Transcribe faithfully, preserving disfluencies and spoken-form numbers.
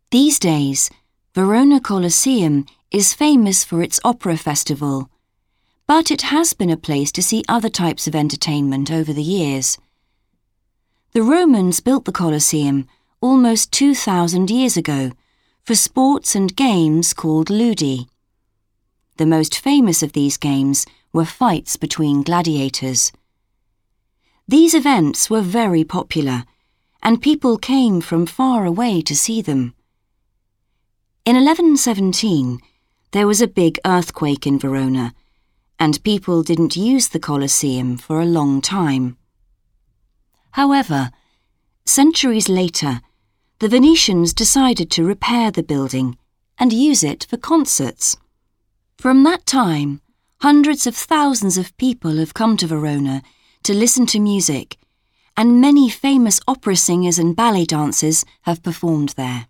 These days, Verona Colosseum is famous for its opera festival, but it has been a place to see other types of entertainment over the years. The Romans built the Colosseum almost two thousand years ago for sports and games called ludi. The most famous of these games were fights between gladiators. These events were very popular, and people came from far away to see them. In eleven seventeen, there was a big earthquake in Verona, and people didn't use the Colosseum for a long time. However, centuries later, the Venetians decided to repair the building and use it for concerts. From that time, hundreds of thousands of people have come to Verona to listen to music, and many famous opera singers and ballet dancers have performed there.